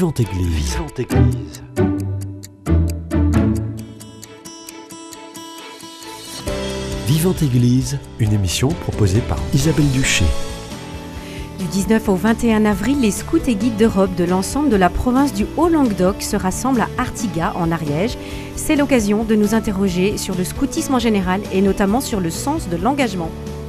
Vivante Église. Vivante Église. Vivante Église, une émission proposée par Isabelle Duché. Du 19 au 21 avril, les scouts et guides d'Europe de l'ensemble de la province du Haut-Languedoc se rassemblent à Artigat, en Ariège. C'est l'occasion de nous interroger sur le scoutisme en général et notamment sur le sens de l'engagement.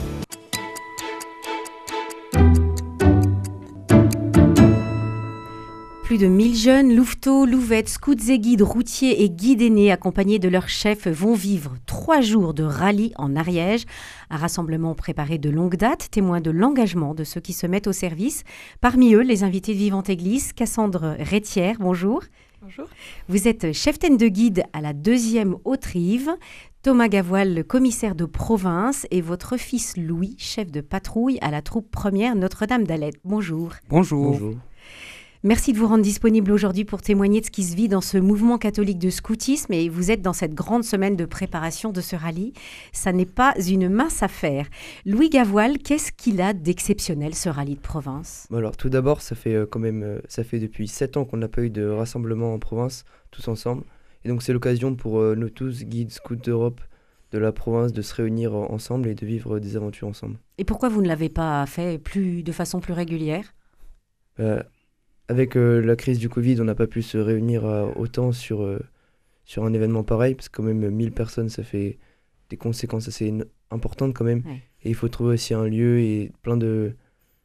Plus de 1000 jeunes, louveteaux, louvettes, scouts et guides, routiers et guides aînés accompagnés de leurs chefs vont vivre 3 jours de rallye en Ariège. Un rassemblement préparé de longue date, témoin de l'engagement de ceux qui se mettent au service. Parmi eux, les invités de Vivante Église, Cassandre Rétière, bonjour. Bonjour. Vous êtes cheftaine de guide à la 2e Haute-Rive. Thomas Gavoil, le commissaire de province, et votre fils Louis, chef de patrouille à la troupe 1er Notre-Dame d'Alette. Bonjour. Bonjour. Bonjour. Merci de vous rendre disponible aujourd'hui pour témoigner de ce qui se vit dans ce mouvement catholique de scoutisme, et vous êtes dans cette grande semaine de préparation de ce rallye. Ça n'est pas une mince affaire. Louis Gavoil, qu'est-ce qu'il a d'exceptionnel ce rallye de province ? Alors tout d'abord, ça fait depuis 7 ans qu'on n'a pas eu de rassemblement en province, tous ensemble. Et donc c'est l'occasion pour nous tous, guides scouts d'Europe de la province, de se réunir ensemble et de vivre des aventures ensemble. Et pourquoi vous ne l'avez pas fait de façon plus régulière ? Avec la crise du Covid, on n'a pas pu se réunir autant sur un événement pareil, parce que quand même 1000 personnes, ça fait des conséquences assez importantes quand même. Ouais. Et il faut trouver aussi un lieu et plein de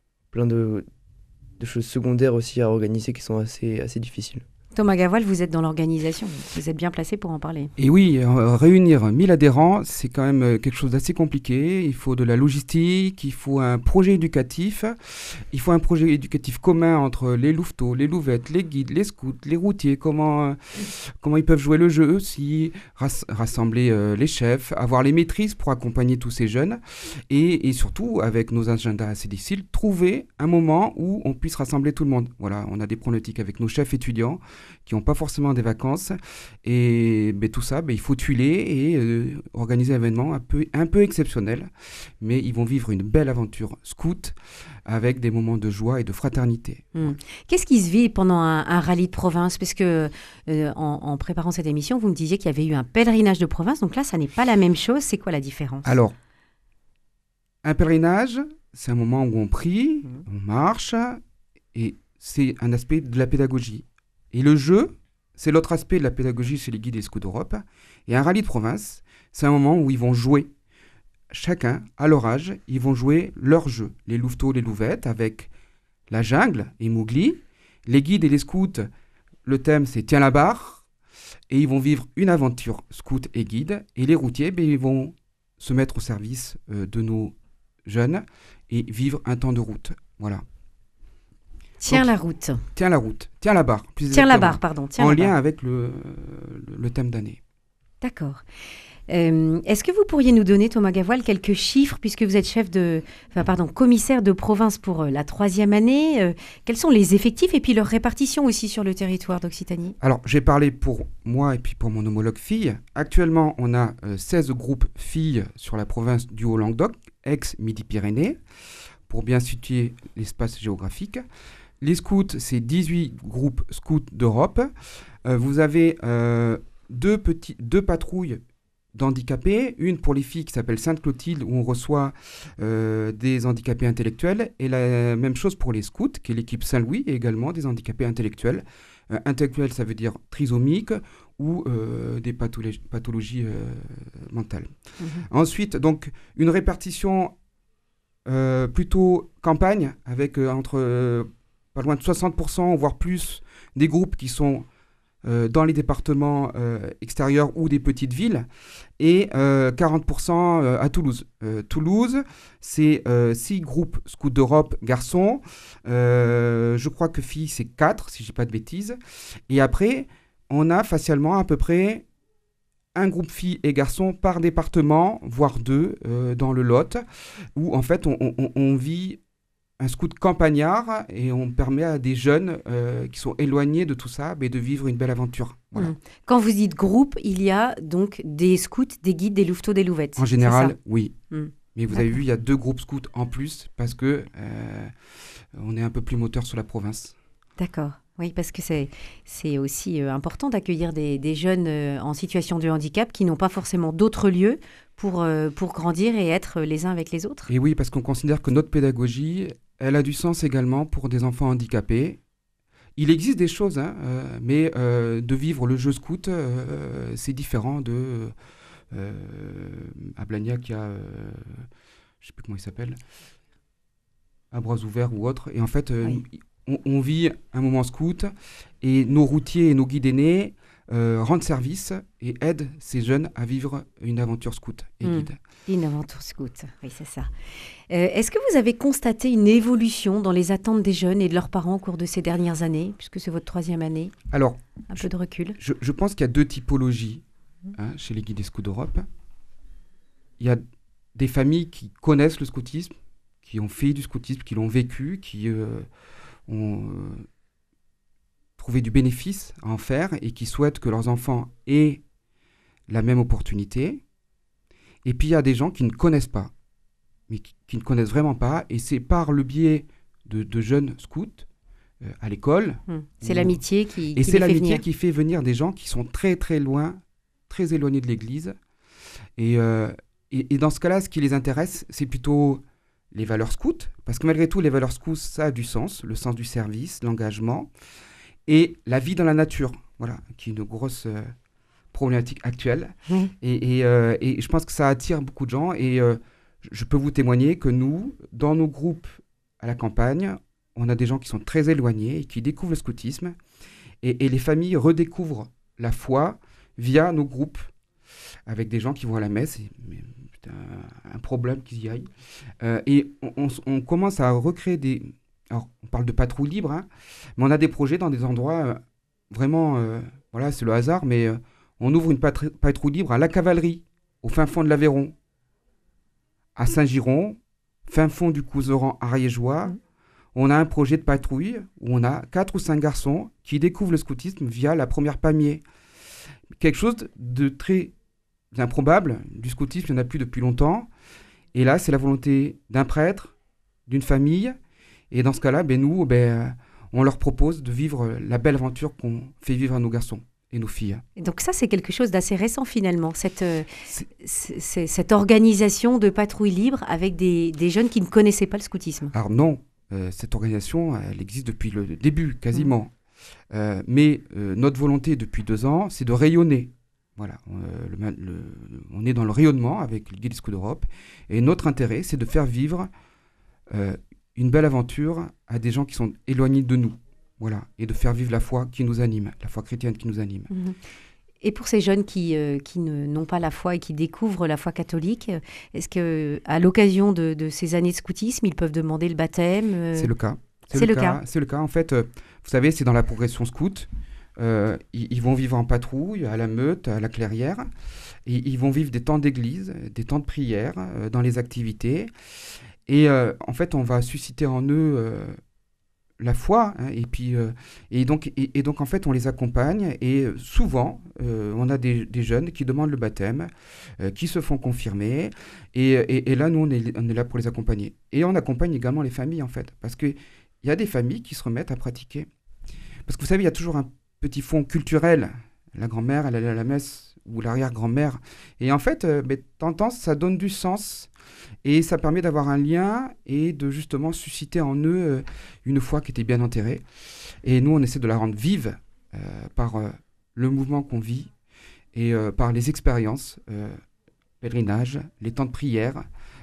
choses secondaires aussi à organiser qui sont assez difficiles. Thomas Gavoil, vous êtes dans l'organisation, vous êtes bien placé pour en parler. Et oui, réunir 1000 adhérents, c'est quand même quelque chose d'assez compliqué. Il faut de la logistique, il faut un projet éducatif, il faut un projet éducatif commun entre les louveteaux, les louvettes, les guides, les scouts, les routiers, comment ils peuvent jouer le jeu aussi, rassembler les chefs, avoir les maîtrises pour accompagner tous ces jeunes et surtout, avec nos agendas assez difficiles, trouver un moment où on puisse rassembler tout le monde. Voilà, on a des problématiques avec nos chefs étudiants qui n'ont pas forcément des vacances. Et tout ça, il faut tuiler et organiser un événement un peu exceptionnel. Mais ils vont vivre une belle aventure scout avec des moments de joie et de fraternité. Qu'est-ce qui se vit pendant un rallye de province ? Parce que en préparant cette émission, vous me disiez qu'il y avait eu un pèlerinage de province. Donc là, ça n'est pas la même chose. C'est quoi la différence ? Alors, un pèlerinage, c'est un moment où on prie, on marche, et c'est un aspect de la pédagogie. Et le jeu, c'est l'autre aspect de la pédagogie chez les guides et scouts d'Europe. Et un rallye de province, c'est un moment où ils vont jouer. Chacun, à leur âge, ils vont jouer leur jeu. Les louveteaux, les louvettes, avec la jungle et Mowgli. Les guides et les scouts, le thème, c'est Tiens la barre. Et ils vont vivre une aventure scout et guide. Et les routiers, ils vont se mettre au service de nos jeunes et vivre un temps de route. Voilà. Tiens la route. Tiens la route. Tiens la barre. Tiens la barre, pardon. En lien avec le thème d'année. D'accord. Est-ce que vous pourriez nous donner, Thomas Gavoil, quelques chiffres, puisque vous êtes commissaire de province pour la 3e année. Quels sont les effectifs et puis leur répartition aussi sur le territoire d'Occitanie ? Alors, j'ai parlé pour moi et puis pour mon homologue fille. Actuellement, on a 16 groupes filles sur la province du Haut-Languedoc, ex-Midi-Pyrénées, pour bien situer l'espace géographique. Les scouts, c'est 18 groupes scouts d'Europe. Vous avez 2 patrouilles d'handicapés, une pour les filles qui s'appelle Sainte-Clotilde, où on reçoit des handicapés intellectuels, et la même chose pour les scouts, qui est l'équipe Saint-Louis, et également des handicapés intellectuels. Intellectuels, ça veut dire trisomiques ou des pathologies mentales. Ensuite, donc, une répartition plutôt campagne, avec entre pas loin de 60%, voire plus, des groupes qui sont dans les départements extérieurs ou des petites villes, et 40% à Toulouse. Toulouse, c'est 6 groupes scouts d'Europe garçons, je crois que filles, c'est 4, si je ne dis pas de bêtises. Et après, on a facialement à peu près un groupe filles et garçons par département, voire 2 dans le Lot, où en fait on vit un scout campagnard et on permet à des jeunes qui sont éloignés de tout ça de vivre une belle aventure. Voilà. Quand vous dites groupe, il y a donc des scouts, des guides, des louveteaux, des louvettes. En général, oui. Mais vous D'accord. avez vu, il y a 2 groupes scouts en plus parce que on est un peu plus moteur sur la province. D'accord. Oui, parce que c'est aussi important d'accueillir des jeunes en situation de handicap qui n'ont pas forcément d'autres lieux pour grandir et être les uns avec les autres. Et oui, parce qu'on considère que notre pédagogie, elle a du sens également pour des enfants handicapés. Il existe des choses, mais de vivre le jeu scout, c'est différent de... à Blagnac, il y a... je ne sais plus comment il s'appelle, à bras ouverts ou autre. Et en fait, Oui. on vit un moment scout et nos routiers et nos guides aînés rendent service et aident ces jeunes à vivre une aventure scout et guide. Une aventure scout, oui, c'est ça. Est-ce que vous avez constaté une évolution dans les attentes des jeunes et de leurs parents au cours de ces dernières années, puisque c'est votre 3e année? Alors, Un peu de recul. je pense qu'il y a 2 typologies chez les guides et scouts d'Europe. Il y a des familles qui connaissent le scoutisme, qui ont fait du scoutisme, qui l'ont vécu, qui ont trouvé du bénéfice à en faire et qui souhaitent que leurs enfants aient la même opportunité. Et puis il y a des gens qui ne connaissent pas, mais qui ne connaissent vraiment pas. Et c'est par le biais de jeunes scouts à l'école. C'est l'amitié qui Et c'est les fait l'amitié venir. qui fait venir des gens qui sont très très loin, très éloignés de l'Église. Et dans ce cas-là, ce qui les intéresse, c'est plutôt les valeurs scouts, parce que malgré tout, les valeurs scouts, ça a du sens, le sens du service, l'engagement, et la vie dans la nature, voilà, qui est une grosse problématique actuelle. Oui. Et je pense que ça attire beaucoup de gens, et je peux vous témoigner que nous, dans nos groupes à la campagne, on a des gens qui sont très éloignés et qui découvrent le scoutisme, et les familles redécouvrent la foi via nos groupes, avec des gens qui vont à la messe, c'est un problème qu'ils y aillent. Et on commence à recréer des... Alors, on parle de patrouille libre, mais on a des projets dans des endroits vraiment... voilà, c'est le hasard, mais on ouvre une patrouille libre à la cavalerie, au fin fond de l'Aveyron, à Saint-Giron, fin fond du Couserans ariégeois. On a un projet de patrouille où on a 4 ou 5 garçons qui découvrent le scoutisme via la première pamier. Quelque chose de très improbable. Du scoutisme, il n'y en a plus depuis longtemps. Et là, c'est la volonté d'un prêtre, d'une famille. Et dans ce cas-là, nous, on leur propose de vivre la belle aventure qu'on fait vivre à nos garçons et nos filles. Et donc ça, c'est quelque chose d'assez récent finalement, cette organisation de patrouille libre avec des jeunes qui ne connaissaient pas le scoutisme. Alors non, cette organisation, elle existe depuis le début, quasiment. Mais notre volonté depuis 2 ans, c'est de rayonner. Voilà, on est dans le rayonnement avec le Guide des Scouts d'Europe. Et notre intérêt, c'est de faire vivre une belle aventure à des gens qui sont éloignés de nous. Voilà, et de faire vivre la foi qui nous anime, la foi chrétienne qui nous anime. Et pour ces jeunes qui n'ont pas la foi et qui découvrent la foi catholique, est-ce qu'à l'occasion de ces années de scoutisme, ils peuvent demander le baptême C'est le cas. C'est le cas. C'est le cas. En fait, vous savez, c'est dans la progression scout. Ils vont vivre en patrouille, à la meute, à la clairière. Et ils vont vivre des temps d'église, des temps de prière dans les activités. Et en fait, on va susciter en eux la foi. Et donc, en fait, on les accompagne. Et souvent, on a des jeunes qui demandent le baptême, qui se font confirmer. Et là, nous, on est là pour les accompagner. Et on accompagne également les familles, en fait. Parce qu'il y a des familles qui se remettent à pratiquer. Parce que vous savez, il y a toujours un petit fond culturel. La grand-mère, elle allait à la messe, ou l'arrière-grand-mère. Et en fait, de temps en temps, ça donne du sens. Et ça permet d'avoir un lien et de justement susciter en eux une foi qui était bien enterrée. Et nous, on essaie de la rendre vive par le mouvement qu'on vit et par les expériences, pèlerinage, les temps de prière,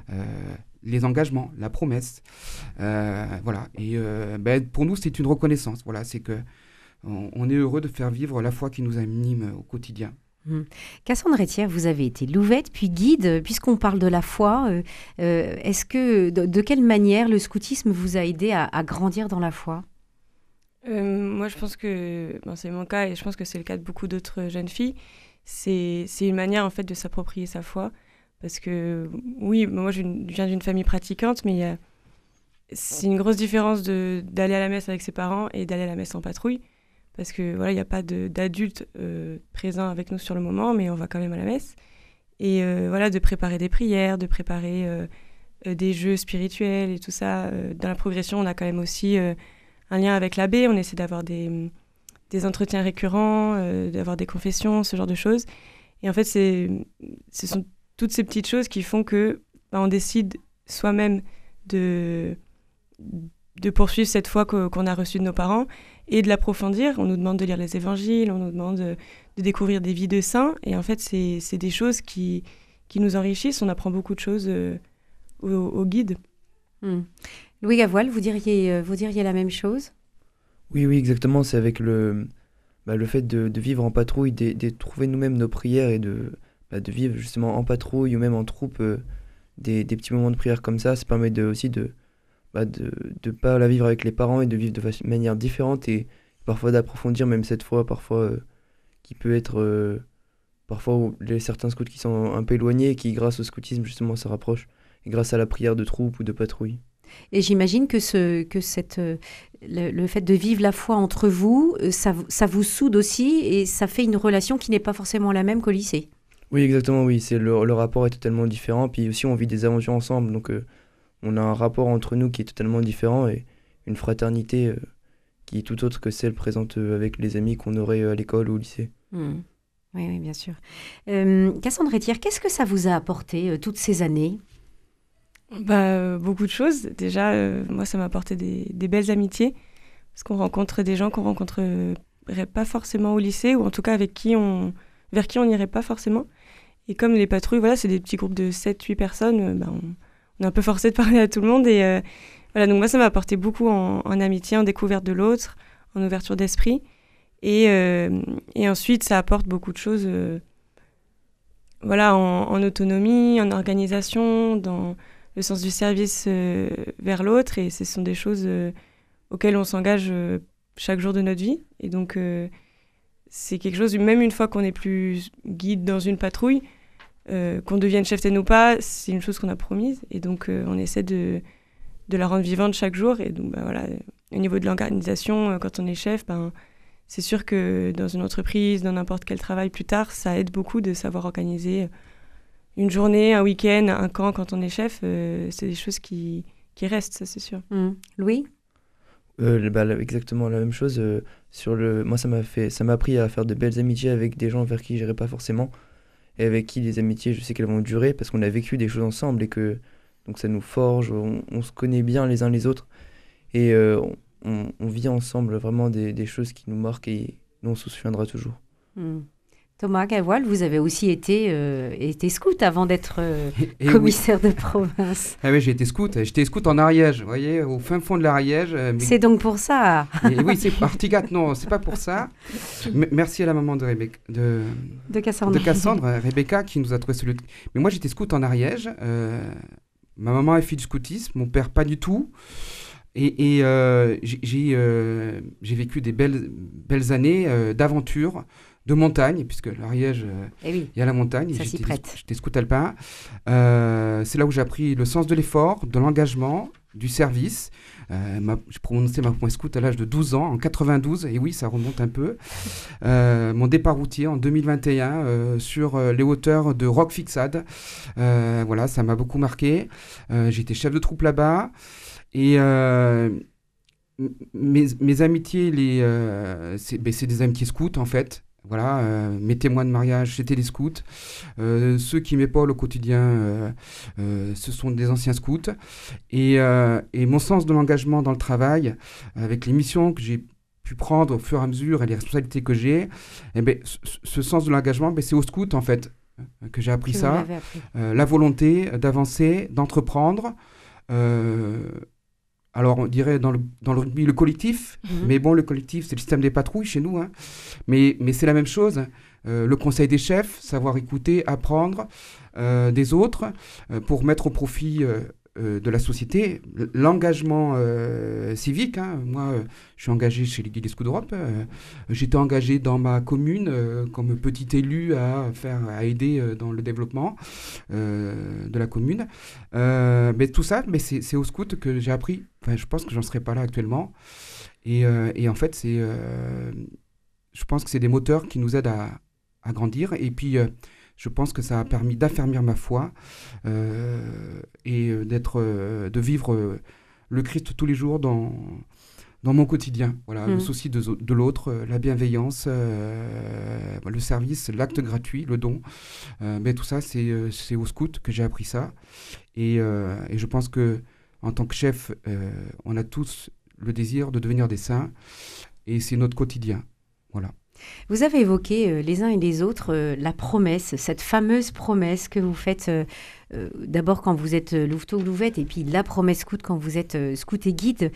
les engagements, la promesse. Voilà. Et pour nous, c'est une reconnaissance. Voilà, c'est que on est heureux de faire vivre la foi qui nous anime au quotidien. Cassandre Etière, vous avez été louvette puis guide. Puisqu'on parle de la foi, est-ce que de quelle manière le scoutisme vous a aidé à grandir dans la foi ? Moi, je pense que c'est mon cas et je pense que c'est le cas de beaucoup d'autres jeunes filles. C'est une manière en fait de s'approprier sa foi. Parce que oui, moi je viens d'une famille pratiquante, mais c'est une grosse différence d'aller à la messe avec ses parents et d'aller à la messe en patrouille. Parce que voilà, il n'y a pas d'adultes présents avec nous sur le moment, mais on va quand même à la messe. Et voilà, de préparer des prières, de préparer des jeux spirituels et tout ça. Dans la progression, on a quand même aussi un lien avec l'abbé, on essaie d'avoir des entretiens récurrents, d'avoir des confessions, ce genre de choses. Et en fait, ce sont toutes ces petites choses qui font que on décide soi-même de poursuivre cette foi qu'on a reçue de nos parents et de l'approfondir. On nous demande de lire les évangiles, on nous demande de découvrir des vies de saints. Et en fait, c'est des choses qui nous enrichissent. On apprend beaucoup de choses au guide. Louis Gavoil, vous diriez la même chose ? Oui, exactement. C'est avec le fait de vivre en patrouille, de trouver nous-mêmes nos prières et de vivre justement en patrouille ou même en troupe des petits moments de prière comme ça permet aussi de pas la vivre avec les parents et de vivre de manière différente et parfois d'approfondir même cette foi, parfois qui peut être parfois certains scouts qui sont un peu éloignés et qui grâce au scoutisme justement se rapprochent et grâce à la prière de troupe ou de patrouille. Et j'imagine que le fait de vivre la foi entre vous, ça vous soude aussi et ça fait une relation qui n'est pas forcément la même qu'au lycée. Oui, exactement, oui. Le rapport est totalement différent. Puis aussi, on vit des aventures ensemble. Donc, on a un rapport entre nous qui est totalement différent et une fraternité qui est tout autre que celle présente avec les amis qu'on aurait à l'école ou au lycée. Oui, bien sûr. Cassandre Etière, qu'est-ce que ça vous a apporté toutes ces années ? Beaucoup de choses. Déjà, moi, ça m'a apporté des belles amitiés parce qu'on rencontre des gens qu'on rencontrerait pas forcément au lycée ou en tout cas vers qui on n'irait pas forcément. Et comme les patrouilles, voilà, c'est des petits groupes de 7-8 personnes, on est un peu forcé de parler à tout le monde. Et voilà, donc moi, ça m'a apporté beaucoup en amitié, en découverte de l'autre, en ouverture d'esprit. Et ensuite, ça apporte beaucoup de choses en autonomie, en organisation, dans le sens du service vers l'autre. Et ce sont des choses auxquelles on s'engage chaque jour de notre vie. Et donc, c'est quelque chose, même une fois qu'on n'est plus guide dans une patrouille, qu'on devienne chef-taine ou pas, c'est une chose qu'on a promise. Et donc, on essaie de la rendre vivante chaque jour. Et donc, au niveau de l'organisation, quand on est chef, c'est sûr que dans une entreprise, dans n'importe quel travail plus tard, ça aide beaucoup de savoir organiser une journée, un week-end, un camp quand on est chef. C'est des choses qui restent, ça c'est sûr. Louis ? Exactement la même chose. Moi, ça m'a appris à faire de belles amitiés avec des gens vers qui j'irais pas forcément et avec qui les amitiés, je sais qu'elles vont durer parce qu'on a vécu des choses ensemble et que donc ça nous forge, on se connaît bien les uns les autres et on vit ensemble vraiment des choses qui nous marquent et dont on se souviendra toujours. Thomas Gavoil, vous avez aussi été scout avant d'être commissaire de province. Ah oui, j'ai été scout. J'étais scout en Ariège, vous voyez, au fin fond de l'Ariège. C'est donc pour ça. Oui, c'est Artigat, non, c'est pas pour ça. Merci à la maman de Cassandre, Rebecca, qui nous a trouvé ce lieu. Mais moi, j'étais scout en Ariège. Ma maman est fille du scoutisme, mon père pas du tout. Et j'ai vécu des belles années d'aventure, de montagne, puisque l'Ariège, il y a la montagne. Ça s'y prête. J'étais scout alpin. C'est là où j'ai appris le sens de l'effort, de l'engagement, du service. J'ai prononcé ma première scout à l'âge de 12 ans, en 92, et oui, ça remonte un peu. Mon départ routier en 2021 sur les hauteurs de Roquefixade. Voilà, ça m'a beaucoup marqué. J'étais chef de troupe là-bas. Et mes amitiés, c'est des amitiés scouts en fait. Voilà, mes témoins de mariage, c'était des scouts. Ceux qui m'épaulent au quotidien, ce sont des anciens scouts. Et mon sens de l'engagement dans le travail, avec les missions que j'ai pu prendre au fur et à mesure et les responsabilités que j'ai, ce sens de l'engagement, c'est au scout en fait que j'ai appris ça. La volonté d'avancer, d'entreprendre. Alors, on dirait dans le rugby le collectif, mais bon, le collectif, c'est le système des patrouilles chez nous, hein. Mais c'est la même chose. Le conseil des chefs, savoir écouter, apprendre des autres pour mettre au profit de la société l'engagement civique. Hein. Moi, je suis engagé chez les Guides et Scouts d'Europe. J'étais engagé dans ma commune comme petit élu à aider dans le développement de la commune. Mais tout ça, c'est au scout que j'ai appris. Enfin, je pense que j'en serais pas là actuellement. Et en fait, je pense que c'est des moteurs qui nous aident à grandir. Et puis, je pense que ça a permis d'affermir ma foi et de vivre le Christ tous les jours dans dans mon quotidien. Voilà, le souci de l'autre, la bienveillance, le service, l'acte gratuit, le don. Mais tout ça, c'est au scout que j'ai appris ça. Et je pense que en tant que chef, on a tous le désir de devenir des saints. Et c'est notre quotidien. Voilà. Vous avez évoqué les uns et les autres la promesse, cette fameuse promesse que vous faites d'abord quand vous êtes louveteau ou louvette et puis la promesse scout quand vous êtes scout et guide.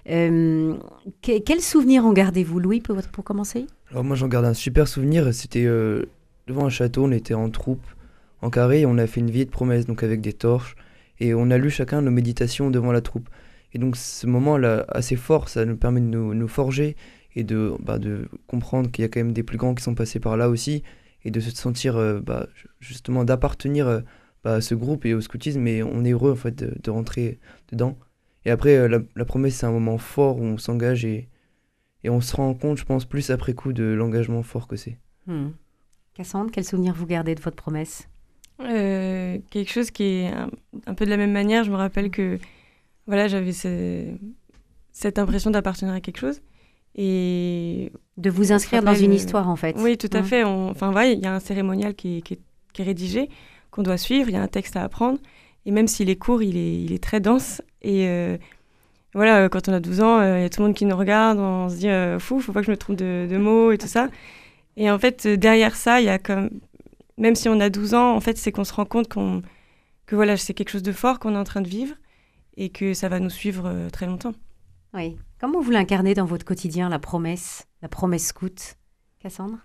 Quel souvenir en gardez-vous, Louis, pour commencer? Alors moi j'en garde un super souvenir, c'était devant un château, on était en troupe, en carré, et on a fait une vieille promesse, donc avec des torches, et on a lu chacun nos méditations devant la troupe. Et donc ce moment-là, assez fort, ça nous permet de nous forger, et de comprendre qu'il y a quand même des plus grands qui sont passés par là aussi, et de se sentir justement d'appartenir à ce groupe et au scoutisme, et on est heureux en fait de rentrer dedans. Et après, la promesse, c'est un moment fort où on s'engage, et on se rend compte, je pense, plus après coup de l'engagement fort que c'est. Cassandre, quel souvenir vous gardez de votre promesse? Quelque chose qui est un peu de la même manière. Je me rappelle que voilà, j'avais cette impression d'appartenir à quelque chose. Et de vous inscrire dans une histoire, en fait. Oui, tout à fait. Il y a un cérémonial qui est rédigé, qu'on doit suivre, il y a un texte à apprendre. Et même s'il est court, il est très dense. Et voilà, quand on a 12 ans, il y a tout le monde qui nous regarde, on se dit faut pas que je me trompe de mots et tout ça. Et en fait, derrière ça, il y a même si on a 12 ans, en fait, c'est qu'on se rend compte que voilà, c'est quelque chose de fort qu'on est en train de vivre et que ça va nous suivre très longtemps. Oui. Comment vous l'incarnez dans votre quotidien, la promesse scout, Cassandre?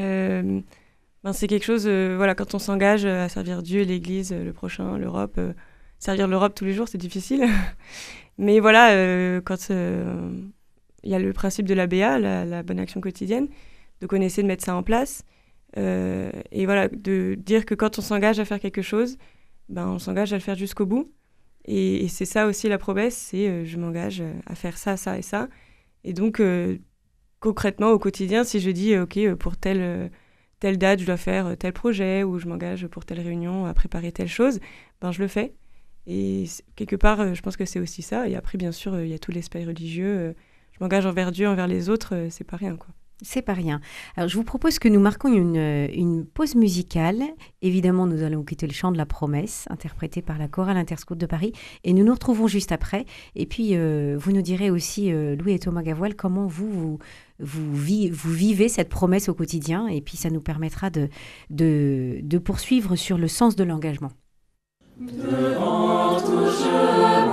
C'est quelque chose, voilà, quand on s'engage à servir Dieu, l'Église, le prochain, l'Europe, servir l'Europe tous les jours, c'est difficile. Mais voilà, quand il y a le principe de l'ABA, la bonne action quotidienne, donc on essaie de mettre ça en place. Et voilà, de dire que quand on s'engage à faire quelque chose, on s'engage à le faire jusqu'au bout. Et c'est ça aussi la promesse, c'est je m'engage à faire ça, ça et ça. Et donc, concrètement, au quotidien, si je dis, OK, pour telle date, je dois faire tel projet, ou je m'engage pour telle réunion à préparer telle chose, je le fais. Et quelque part, je pense que c'est aussi ça. Et après, bien sûr, il y a tout l'aspect religieux. Je m'engage envers Dieu, envers les autres, c'est pas rien, quoi. C'est pas rien. Alors, je vous propose que nous marquons une pause musicale. Évidemment, nous allons quitter le chant de la promesse, interprété par la chorale Interscout de Paris. Et nous nous retrouvons juste après. Et puis, vous nous direz aussi, Louis et Thomas Gavoil, comment vous vivez cette promesse au quotidien. Et puis, ça nous permettra de poursuivre sur le sens de l'engagement. Devant tout, je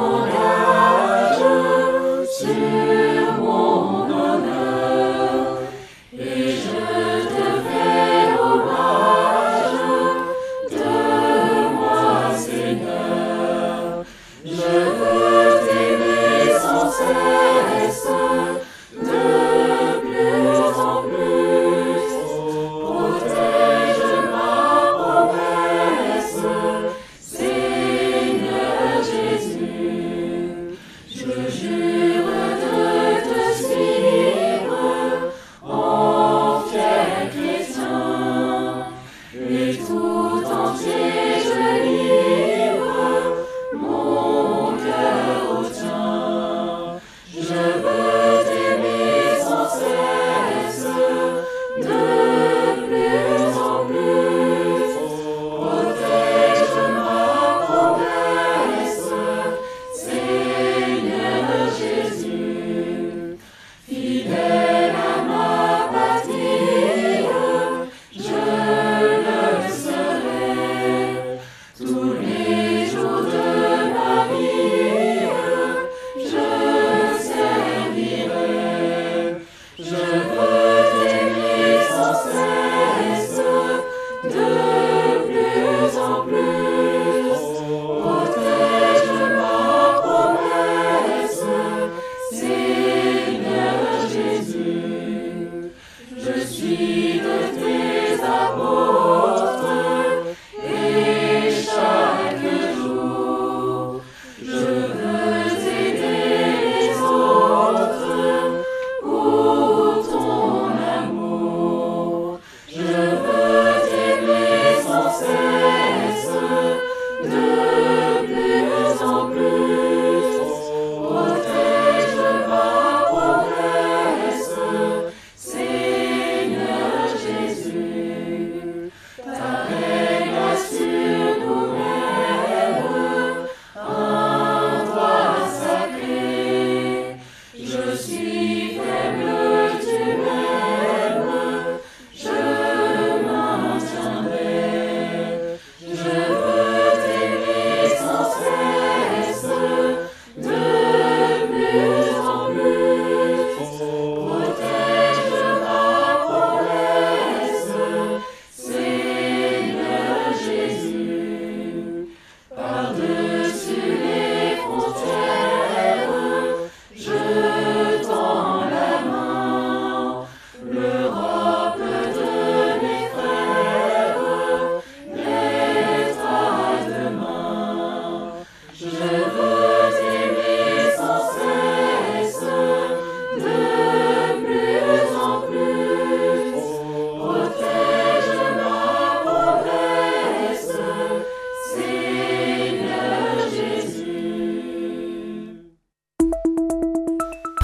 m'engage sur mon honneur, et je te fais hommage de moi, Seigneur. Je veux t'aimer sans cesse, de plus en plus. Protège ma promesse, Seigneur Jésus. Je jure de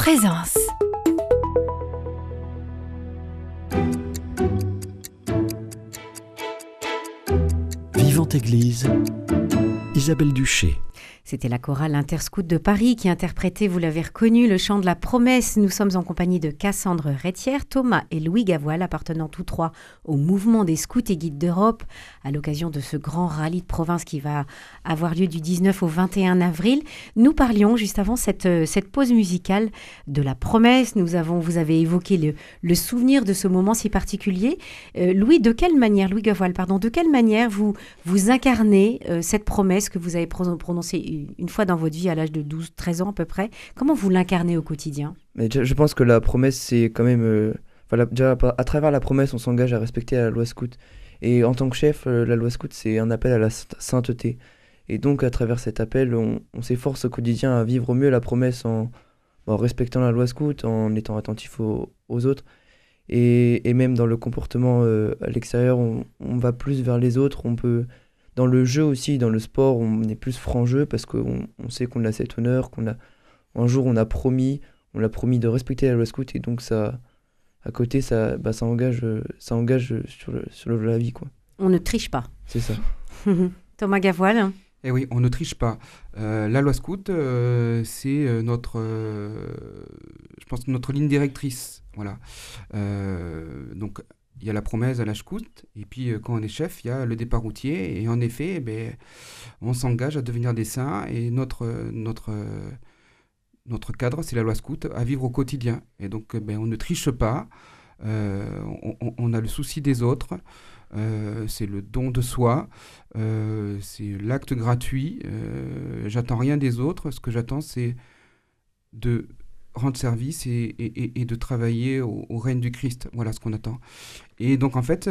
Présence. Vivante Église, Isabelle Duché. C'était la chorale Interscout de Paris qui interprétait, vous l'avez reconnu, le chant de la promesse. Nous sommes en compagnie de Cassandre Rétière, Thomas et Louis Gavoil, appartenant tous trois au mouvement des scouts et guides d'Europe, à l'occasion de ce grand rallye de province qui va avoir lieu du 19 au 21 avril. Nous parlions juste avant cette pause musicale de la promesse. Vous avez évoqué le souvenir de ce moment si particulier. Louis Gavoil, de quelle manière vous incarnez cette promesse que vous avez prononcée une fois dans votre vie à l'âge de 12-13 ans à peu près? Comment vous l'incarnez au quotidien? Mais je pense que la promesse, c'est quand même... déjà, à travers la promesse, on s'engage à respecter la loi scout. Et en tant que chef, la loi scout, c'est un appel à la sainteté. Et donc, à travers cet appel, on s'efforce au quotidien à vivre au mieux la promesse en respectant la loi scout, en étant attentif aux autres. Et même dans le comportement à l'extérieur, on va plus vers les autres. On peut... Dans le jeu aussi, dans le sport, on est plus franc-jeu parce qu'on sait qu'on a cet honneur, un jour on l'a promis de respecter la loi scout, et donc ça, à côté, ça engage sur la vie, quoi. On ne triche pas. C'est ça. Thomas Gavoil. Eh oui, on ne triche pas. La loi scout, c'est notre ligne directrice. Voilà. Donc, il y a la promesse à la scout, et puis quand on est chef, il y a le départ routier, et en effet, on s'engage à devenir des saints, et notre cadre, c'est la loi scout, à vivre au quotidien. Et donc, on ne triche pas, on a le souci des autres, c'est le don de soi, c'est l'acte gratuit, j'attends rien des autres, ce que j'attends, c'est de rendre service et de travailler au règne du Christ. Voilà ce qu'on attend. Et donc, en fait,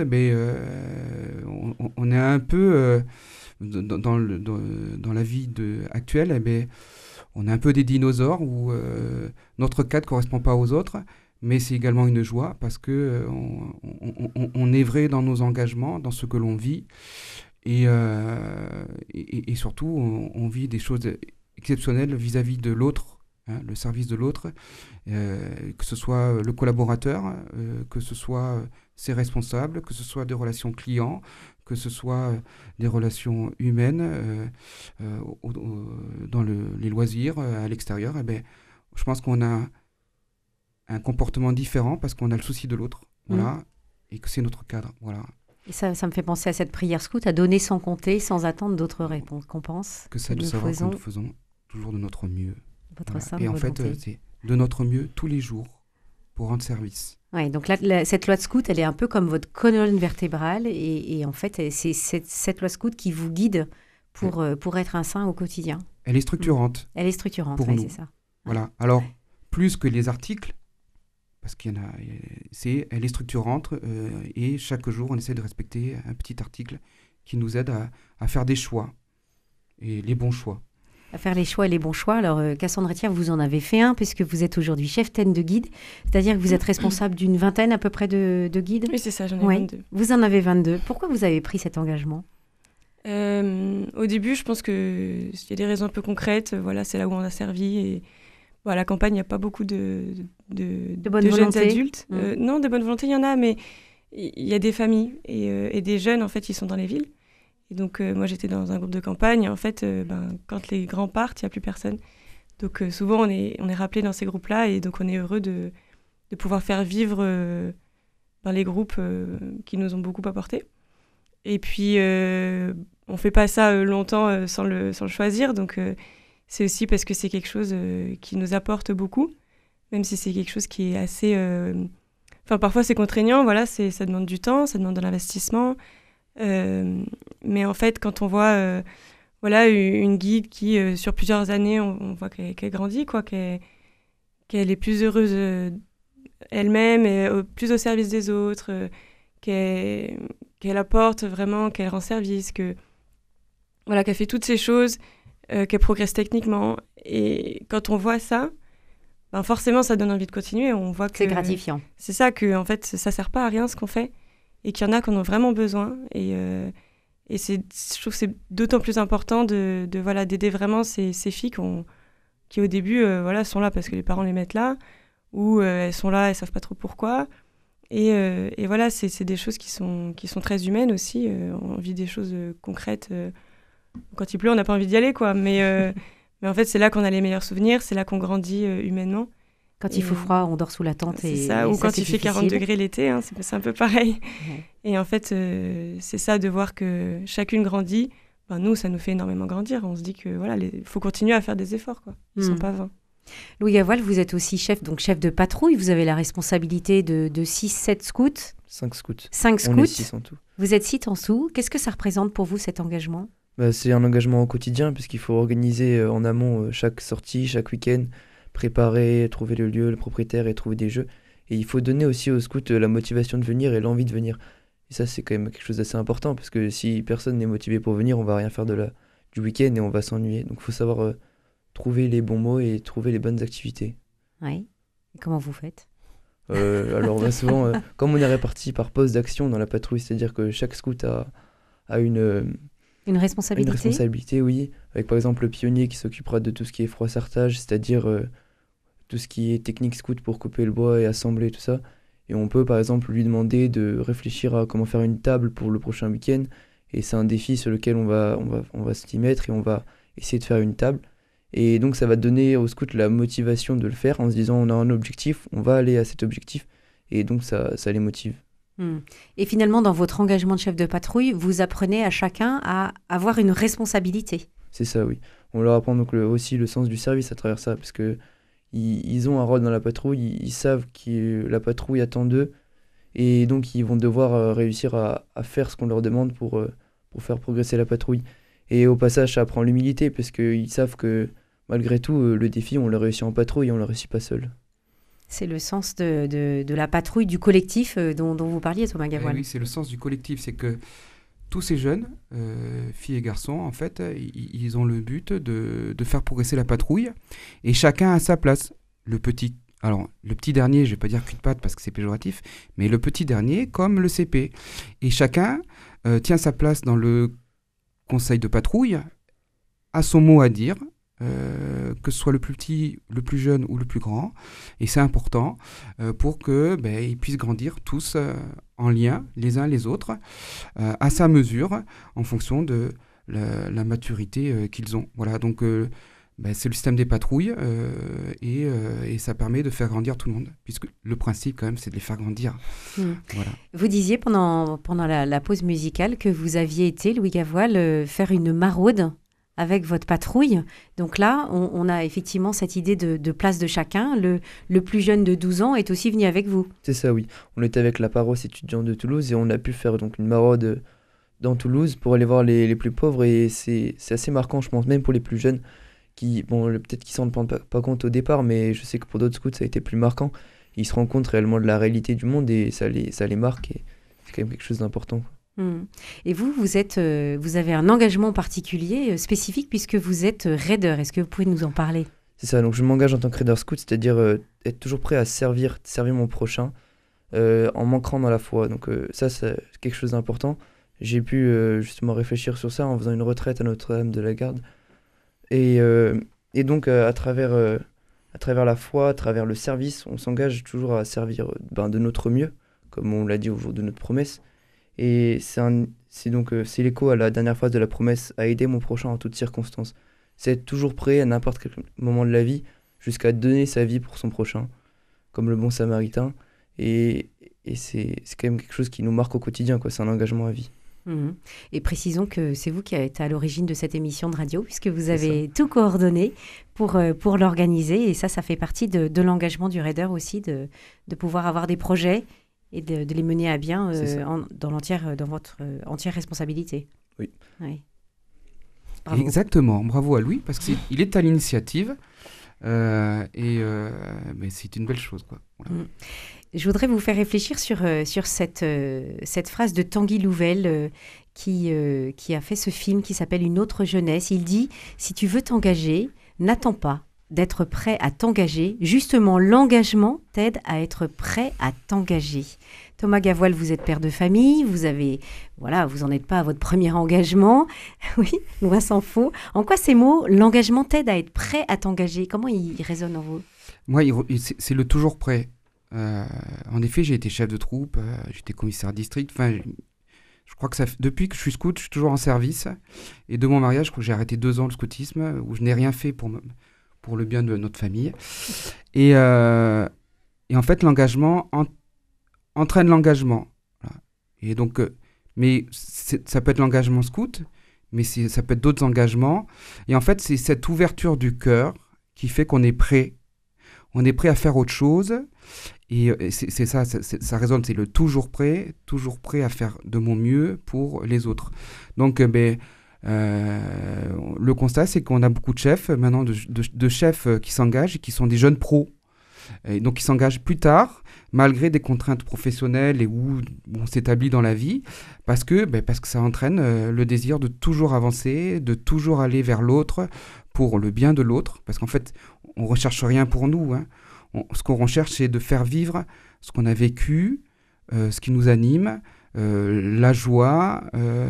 on est un peu, dans la vie actuelle, on est un peu des dinosaures où notre cadre ne correspond pas aux autres, mais c'est également une joie parce qu'on est vrai dans nos engagements, dans ce que l'on vit, et surtout, on vit des choses exceptionnelles vis-à-vis de l'autre, le service de l'autre, que ce soit le collaborateur, que ce soit ses responsables, que ce soit des relations clients, que ce soit des relations humaines dans les loisirs, à l'extérieur. Je pense qu'on a un comportement différent parce qu'on a le souci de l'autre, voilà, et que c'est notre cadre. Voilà. Et ça me fait penser à cette prière scout, à donner sans compter, sans attendre d'autres récompenses. Que ça de savoir que nous faisons toujours de notre mieux. Voilà. Et en fait, c'est de notre mieux tous les jours pour rendre service. Oui, donc là, cette loi de scout, elle est un peu comme votre colonne vertébrale, et en fait, c'est cette loi scout qui vous guide pour être un saint au quotidien. Elle est structurante. Elle est structurante, pour oui, nous. c'est ça. Voilà. Alors, plus que les articles, parce qu'il y en a, elle est structurante, et chaque jour, on essaie de respecter un petit article qui nous aide à faire des choix, et les bons choix. À faire les choix et les bons choix. Alors, Cassandre Rétière, vous en avez fait un, puisque vous êtes aujourd'hui chef-taine de guide, c'est-à-dire que vous êtes responsable d'une vingtaine à peu près de guides. Oui, c'est ça, j'en ai 22. Vous en avez 22. Pourquoi vous avez pris cet engagement ? Au début, je pense qu'il y a des raisons un peu concrètes. Voilà, c'est là où on a servi. Et à la campagne, il n'y a pas beaucoup de jeunes adultes. Non, de bonne volonté, il y en a, mais il y a des familles et des jeunes, en fait, ils sont dans les villes. Et donc, moi, j'étais dans un groupe de campagne. Et en fait, quand les grands partent, il n'y a plus personne. Donc, souvent, on est rappelé dans ces groupes-là. Et donc, on est heureux de pouvoir faire vivre les groupes qui nous ont beaucoup apporté. Et puis, on ne fait pas ça longtemps sans le choisir. Donc, c'est aussi parce que c'est quelque chose qui nous apporte beaucoup. Même si c'est quelque chose qui est assez... parfois, c'est contraignant. Voilà, ça demande du temps, ça demande de l'investissement. Mais en fait, quand on voit une guide qui, sur plusieurs années, on voit qu'elle grandit, quoi, qu'elle est plus heureuse elle-même, et plus au service des autres, qu'elle apporte vraiment, qu'elle rend service, qu'elle fait toutes ces choses, qu'elle progresse techniquement. Et quand on voit ça, forcément, ça donne envie de continuer. On voit que c'est gratifiant. C'est ça, que en fait, ça ne sert pas à rien ce qu'on fait. Et qu'il y en a qui en ont vraiment besoin. Et je trouve que c'est d'autant plus important d'aider vraiment ces filles qui au début voilà, sont là parce que les parents les mettent là, ou elles sont là, elles savent pas trop pourquoi. Et voilà, c'est des choses qui sont très humaines aussi. On vit des choses concrètes. Quand il pleut, on n'a pas envie d'y aller, quoi. Mais en fait, c'est là qu'on a les meilleurs souvenirs, c'est là qu'on grandit humainement. Quand il faut froid, on dort sous la tente. C'est ça, ou quand il fait 40 degrés l'été, hein, c'est un peu pareil. Ouais. Et en fait, c'est ça, de voir que chacune grandit. Ben, nous, ça nous fait énormément grandir. On se dit que voilà, faut continuer à faire des efforts, quoi. Ils sont pas vains. Louis Gavoil, vous êtes aussi chef de patrouille. Vous avez la responsabilité de 6-7 scouts. 5 scouts. 5 scouts. On est 6 en tout. Vous êtes 6 en tout. Qu'est-ce que ça représente pour vous, cet engagement ? C'est un engagement au quotidien, puisqu'il faut organiser en amont chaque sortie, chaque week-end, préparer, trouver le lieu, le propriétaire et trouver des jeux. Et il faut donner aussi aux scouts la motivation de venir et l'envie de venir. Et ça, c'est quand même quelque chose d'assez important, parce que si personne n'est motivé pour venir, on va rien faire du week-end et on va s'ennuyer. Donc il faut savoir trouver les bons mots et trouver les bonnes activités. Oui. Et comment vous faites ? Alors souvent, comme on est répartis par poste d'action dans la patrouille, c'est-à-dire que chaque scout a une responsabilité. Une responsabilité, oui. Avec par exemple le pionnier qui s'occupera de tout ce qui est froissartage, c'est-à-dire tout ce qui est technique scout pour couper le bois et assembler tout ça. Et on peut par exemple lui demander de réfléchir à comment faire une table pour le prochain week-end. Et c'est un défi sur lequel on va s'y mettre et on va essayer de faire une table. Et donc ça va donner aux scouts la motivation de le faire en se disant on a un objectif, on va aller à cet objectif. Et donc ça les motive. Et finalement, dans votre engagement de chef de patrouille, vous apprenez à chacun à avoir une responsabilité. C'est ça, oui. On leur apprend donc aussi le sens du service à travers ça, parce que ils ont un rôle dans la patrouille, ils savent que la patrouille attend d'eux, et donc ils vont devoir réussir à faire ce qu'on leur demande pour faire progresser la patrouille. Et au passage, ça apprend l'humilité, parce qu'ils savent que malgré tout, le défi, on l'a réussi en patrouille, on ne l'a réussi pas seul. C'est le sens de la patrouille, du collectif dont vous parliez, Thomas Gavoil. Oui, c'est le sens du collectif. C'est que tous ces jeunes, filles et garçons, en fait, ils ont le but de faire progresser la patrouille. Et chacun a sa place. Le petit dernier, je ne vais pas dire cul de patte parce que c'est péjoratif, mais le petit dernier comme le CP. Et chacun tient sa place dans le conseil de patrouille, a son mot à dire. Que ce soit le plus petit, le plus jeune ou le plus grand. Et c'est important pour qu'ils puissent grandir tous en lien les uns les autres, à sa mesure, en fonction de la maturité qu'ils ont. Voilà, donc c'est le système des patrouilles et ça permet de faire grandir tout le monde, puisque le principe quand même c'est de les faire grandir. Voilà. Vous disiez pendant la pause musicale que vous aviez été, Louis Gavoil, faire une maraude avec votre patrouille. Donc là, on a effectivement cette idée de place de chacun. Le plus jeune de 12 ans est aussi venu avec vous. C'est ça, oui. On était avec la paroisse étudiante de Toulouse et on a pu faire donc une maraude dans Toulouse pour aller voir les plus pauvres. Et c'est assez marquant, je pense, même pour les plus jeunes, peut-être qu'ils s'en rendent pas compte au départ, mais je sais que pour d'autres scouts, ça a été plus marquant. Ils se rendent compte réellement de la réalité du monde et ça les marque. Et c'est quand même quelque chose d'important. Et vous avez un engagement particulier, spécifique, puisque vous êtes raider. Est-ce que vous pouvez nous en parler ? C'est ça, donc je m'engage en tant que raider scout, c'est-à-dire être toujours prêt à servir mon prochain en m'ancrant dans la foi. Donc ça, c'est quelque chose d'important. J'ai pu justement réfléchir sur ça en faisant une retraite à Notre-Dame de la Garde. Et donc à travers la foi, à travers le service, on s'engage toujours à servir de notre mieux, comme on l'a dit au jour de notre promesse. Et c'est l'écho à la dernière phrase de la promesse, à aider mon prochain en toutes circonstances. C'est être toujours prêt à n'importe quel moment de la vie, jusqu'à donner sa vie pour son prochain, comme le bon samaritain. Et c'est quand même quelque chose qui nous marque au quotidien, quoi. C'est un engagement à vie. Et précisons que c'est vous qui êtes à l'origine de cette émission de radio, puisque vous avez tout coordonné pour l'organiser. Et ça fait partie de l'engagement du raider aussi, de pouvoir avoir des projets et de les mener à bien dans votre entière responsabilité. Oui. Bravo. Exactement, bravo à Louis, parce qu'il est à l'initiative mais c'est une belle chose, quoi. Voilà. Je voudrais vous faire réfléchir sur cette phrase de Tanguy Louvel qui a fait ce film qui s'appelle « Une autre jeunesse ». Il dit « Si tu veux t'engager, n'attends pas, d'être prêt à t'engager. Justement, l'engagement t'aide à être prêt à t'engager. Thomas Gavoil, vous êtes père de famille, vous en êtes pas à votre premier engagement. Oui, loin s'en faut. En quoi ces mots, l'engagement t'aide à être prêt à t'engager? Comment ils résonnent en vous? Moi, c'est le toujours prêt. En effet, j'ai été chef de troupe, j'étais commissaire de district. Enfin, je crois que depuis que je suis scout, je suis toujours en service. Et de mon mariage, je crois que j'ai arrêté 2 ans le scoutisme, où je n'ai rien fait pour le bien de notre famille. Et en fait, l'engagement entraîne l'engagement. Voilà. Et donc, mais ça peut être l'engagement scout, mais ça peut être d'autres engagements. Et en fait, c'est cette ouverture du cœur qui fait qu'on est prêt. On est prêt à faire autre chose. Et c'est ça, ça résonne, c'est le toujours prêt à faire de mon mieux pour les autres. Donc, le constat, c'est qu'on a beaucoup de chefs, maintenant, de chefs qui s'engagent et qui sont des jeunes pros. Et donc, ils s'engagent plus tard, malgré des contraintes professionnelles et où on s'établit dans la vie, parce que ça entraîne le désir de toujours avancer, de toujours aller vers l'autre pour le bien de l'autre. Parce qu'en fait, on ne recherche rien pour nous. Hein. Ce qu'on recherche, c'est de faire vivre ce qu'on a vécu, ce qui nous anime, la joie,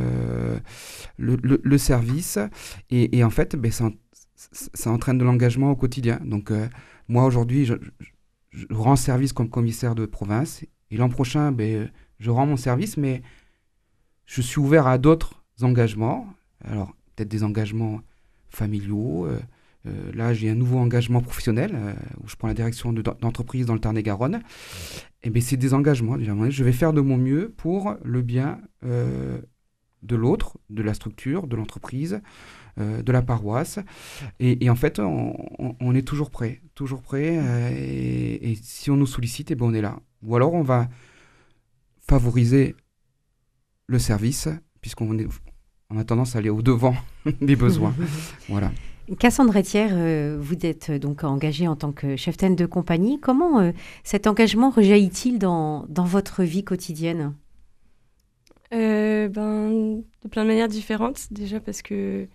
le service. Et en fait, ça entraîne de l'engagement au quotidien. Donc, moi, aujourd'hui, je rends service comme commissaire de province. Et l'an prochain, je rends mon service, mais je suis ouvert à d'autres engagements. Alors, peut-être des engagements familiaux. Là, j'ai un nouveau engagement professionnel où je prends la direction d'entreprise dans le Tarn-et-Garonne. Et c'est des engagements. Déjà, je vais faire de mon mieux pour le bien de l'autre, de la structure, de l'entreprise, de la paroisse. Et en fait, on est toujours prêt. Et si on nous sollicite, on est là. Ou alors, on va favoriser le service, puisqu'on a tendance à aller au-devant des besoins. Voilà. Cassandre Etière, vous êtes donc engagée en tant que cheftaine de compagnie. Comment cet engagement rejaillit-il dans votre vie quotidienne? De plein de manières différentes. Déjà parce que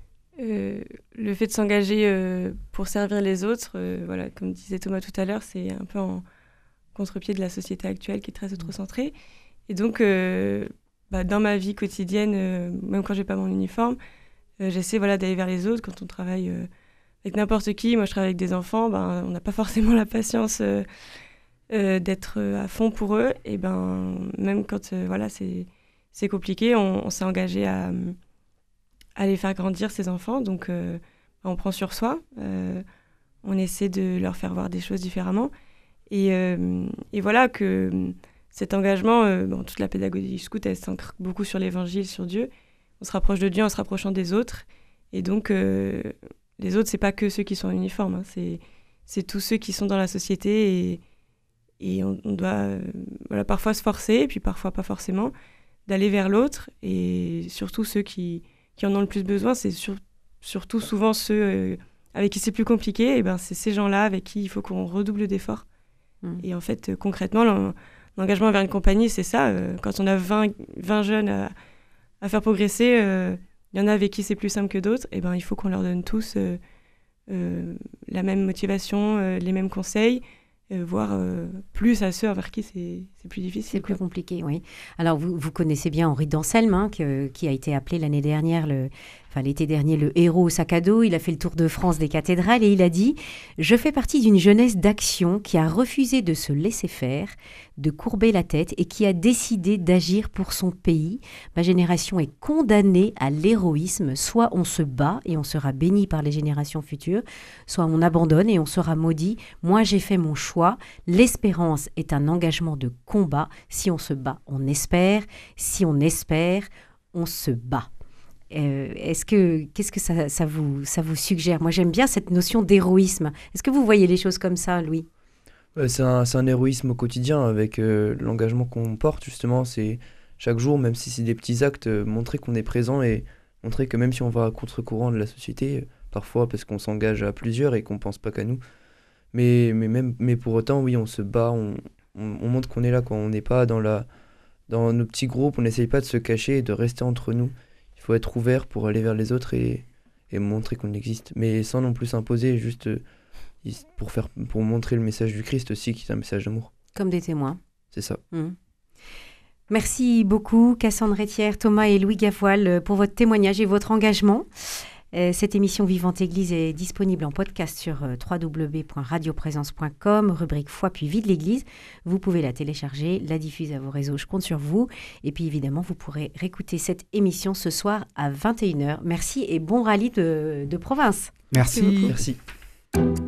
le fait de s'engager pour servir les autres, comme disait Thomas tout à l'heure, c'est un peu en contre-pied de la société actuelle qui est très auto-centrée. Et donc, dans ma vie quotidienne, même quand j'ai pas mon uniforme, j'essaie d'aller vers les autres. Quand on travaille avec n'importe qui, moi je travaille avec des enfants, on n'a pas forcément la patience d'être à fond pour eux. Et même quand c'est compliqué, on s'est engagé à les faire grandir, ces enfants. Donc on prend sur soi, on essaie de leur faire voir des choses différemment. Et voilà que cet engagement, toute la pédagogie scout, elle s'ancre beaucoup sur l'évangile, sur Dieu. On se rapproche de Dieu en se rapprochant des autres. Et donc, les autres, c'est pas que ceux qui sont en uniforme. Hein. C'est tous ceux qui sont dans la société. Et on doit parfois se forcer, et puis parfois pas forcément, d'aller vers l'autre. Et surtout, ceux qui en ont le plus besoin, c'est surtout souvent ceux avec qui c'est plus compliqué. Et c'est ces gens-là avec qui il faut qu'on redouble d'efforts. Et en fait, concrètement, l'engagement vers une compagnie, c'est ça. Quand on a 20 jeunes à faire progresser, il y en a avec qui c'est plus simple que d'autres, et il faut qu'on leur donne tous la même motivation, les mêmes conseils, voire plus à ceux envers qui c'est plus difficile. C'est plus compliqué, oui. Alors, vous connaissez bien Henri d'Anselme, qui a été appelé l'été dernier, le héros au sac à dos. Il a fait le tour de France des cathédrales et il a dit « Je fais partie d'une jeunesse d'action qui a refusé de se laisser faire, de courber la tête et qui a décidé d'agir pour son pays. Ma génération est condamnée à l'héroïsme. Soit on se bat et on sera béni par les générations futures, soit on abandonne et on sera maudit. Moi, j'ai fait mon choix. L'espérance est un engagement de combat. Si on se bat, on espère. Si on espère, on se bat. » Qu'est-ce que ça vous suggère? Moi, j'aime bien cette notion d'héroïsme. Est-ce que vous voyez les choses comme ça, Louis? C'est un héroïsme au quotidien avec l'engagement qu'on porte, justement. C'est chaque jour, même si c'est des petits actes, montrer qu'on est présent et montrer que même si on va à contre-courant de la société, parfois parce qu'on s'engage à plusieurs et qu'on ne pense pas qu'à nous, mais pour autant, oui, on se bat, on montre qu'on est là, quand on n'est pas dans nos petits groupes, on n'essaye pas de se cacher et de rester entre nous. Il faut être ouvert pour aller vers les autres et et montrer qu'on existe, mais sans non plus s'imposer, juste pour montrer le message du Christ aussi, qui est un message d'amour. Comme des témoins. C'est ça. Merci beaucoup Cassandre Etière, Thomas et Louis Gavoil pour votre témoignage et votre engagement. Cette émission Vivante Église est disponible en podcast sur www.radioprésence.com, rubrique Foi puis vie de l'Église. Vous pouvez la télécharger, la diffuser à vos réseaux, je compte sur vous. Et puis évidemment, vous pourrez réécouter cette émission ce soir à 21h. Merci et bon rallye de province. Merci. Merci.